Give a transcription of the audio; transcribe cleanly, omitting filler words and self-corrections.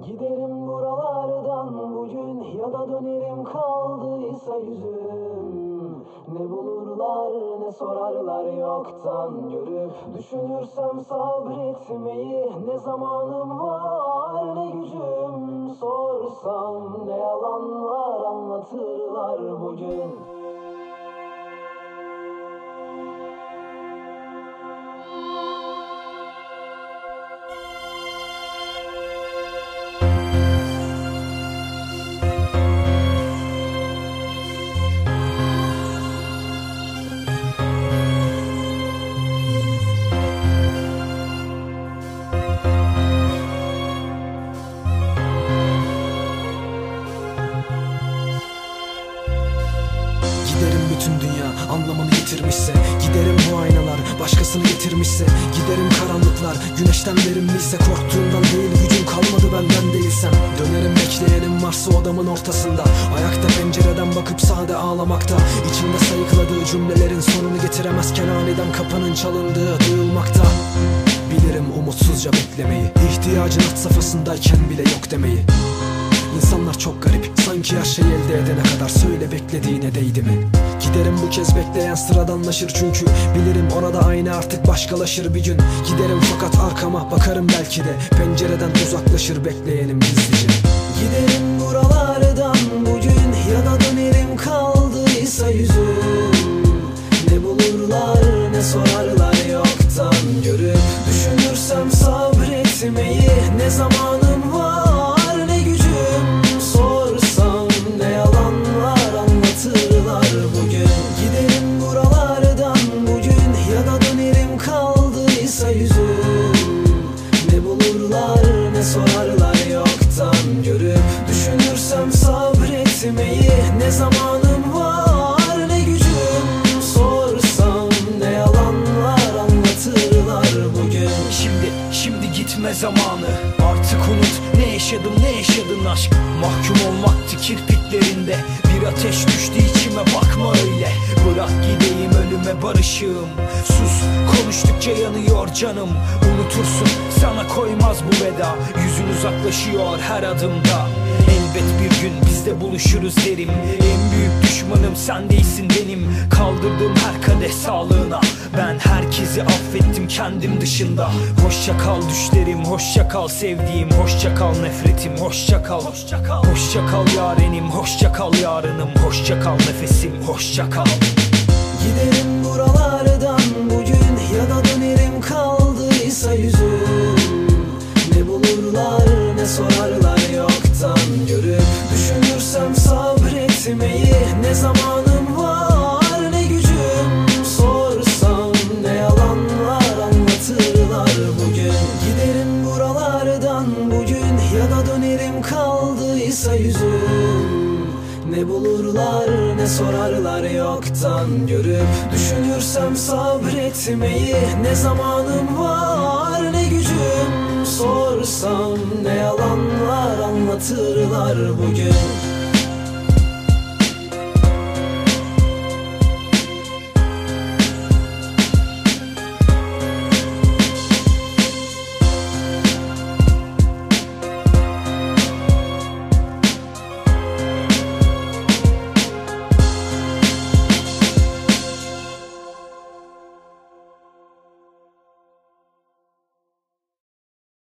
Giderim buralardan bugün ya da dönerim kaldıysa yüzüm. Ne bulurlar ne sorarlar yoktan görüp. Düşünürsem sabretmeyi, ne zamanım var ne gücüm. Sorsam ne yalanlar anlatırlar bugün. Giderim bütün dünya anlamını yitirmişse, giderim bu aynalar başkasını getirmişse, giderim karanlıklar güneşten verimliyse, korktuğumdan değil gücüm kalmadı benden değilsem, dönerim bekleyenim varsa odamın ortasında, ayakta pencereden bakıp sade ağlamakta, içimde sayıkladığı cümlelerin sonunu getiremezken aniden kapının çalındığı duyulmakta. Bilirim umutsuzca beklemeyi, ihtiyacın had safhasındayken bile yok demeyi. İnsanlar çok garip, sanki her şeyi elde edene kadar söyle beklediğine değdi mi? Giderim bu kez bekleyen sıradanlaşır çünkü bilirim orada aynı artık başkalaşır bir gün. Giderim fakat arkama bakarım belki de, pencereden uzaklaşır bekleyenim gizlice. Giderim buralardan bugün ya da dönerim kaldıysa yüzüm. Ne bulurlar ne sorarlar yoktan görüp. Düşünürsem sabretmeyi, ne zamanım var ne gücüm. Sorsam ne yalanlar anlatırlar bugün. Giderim buralardan bugün ya da dönerim kaldıysa yüzüm. Ne bulurlar ne sorarlar yoktan görüp. Düşünürsem sabretmeyi, ne zamanım var ne gücüm. Sorsam ne yalanlar anlatırlar bugün. Şimdi gitme zamanı, artık unut ne yaşadım ne yaşadın aşk. Mahkum olmaktı kirpiklerinde, bir ateş düştü içime bakma öyle. Bırak gideyim ölüme barışığım, sus konuştukça yanıyor canım. Unutursun sana koymaz bu veda, yüzün uzaklaşıyor her adımda. Elbet bir gün biz de buluşuruz derim. En büyük düşmanım sen değilsin benim. Kaldırdığım her kadeh sağlığına, ben herkesi affettim kendim dışında. Hoşça kal düşlerim, hoşça kal sevdiğim, hoşça kal nefretim, hoşça kal. Hoşça kal yarenim, hoşça kal yarınım, hoşça kal nefesim, hoşça kal. Giderim buralardan bugün ya da dönerim kaldıysa yüzüm. Ne bulurlar ne sorarlar yoktan görüp. Düşünürsem sabretmeyi, ne zamanım var ne gücüm. Sorsam ne yalanlar anlatırlar bugün. Giderim buralardan bugün ya da dönerim kaldıysa yüzüm. Ne bulurlar ne sorarlar yoktan görüp. Düşünürsem sabretmeyi, ne zamanım var ne gücüm. Sorsam ne yalanlar anlatırlar bugün.